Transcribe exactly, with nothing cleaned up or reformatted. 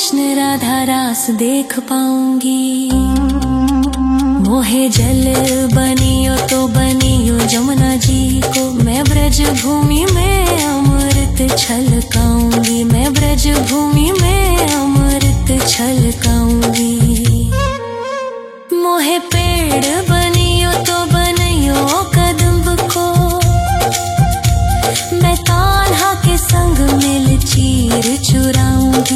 कृष्ण राधा रास देख पाऊंगी। मोहे जल बनियो तो बनियो जमुना जी को, मैं ब्रज भूमि में अमृत छलकाऊंगी, मैं ब्रज भूमि में अमृत छलकाऊंगी। मोहे पेड़ बनियो तो बनियो कदम्ब को, मैं कान्हा के संग मिल चीर चुराऊंगी।